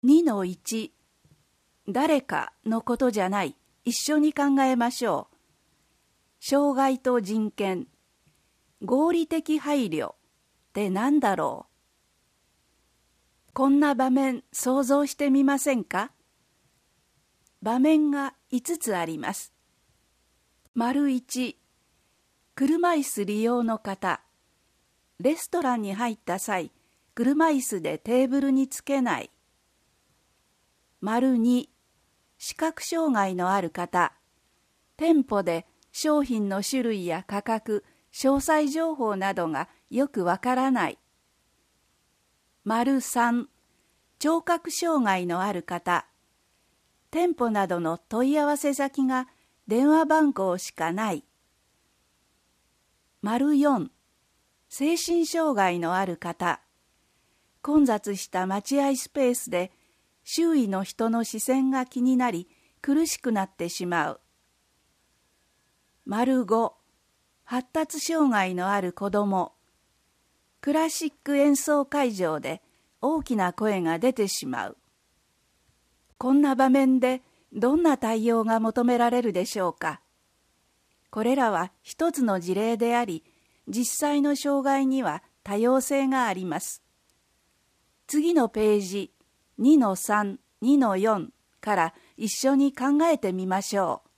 2-1 誰かのことじゃない。一緒に考えましょう。障害と人権。合理的配慮って何だろう。こんな場面想像してみませんか。場面が5つあります。1、車椅子利用の方。レストランに入った際、車椅子でテーブルにつけない。2、視覚障害のある方。店舗で商品の種類や価格、詳細情報などがよくわからない。3、聴覚障害のある方。店舗などの問い合わせ先が電話番号しかない。4、精神障害のある方。混雑した待合スペースで周囲の人の視線が気になり苦しくなってしまう。5、発達障害のある子ども。クラシック演奏会場で大きな声が出てしまう。こんな場面でどんな対応が求められるでしょうか。これらは一つの事例であり、実際の障害には多様性があります。次のページ 2-3、2-4 から一緒に考えてみましょう。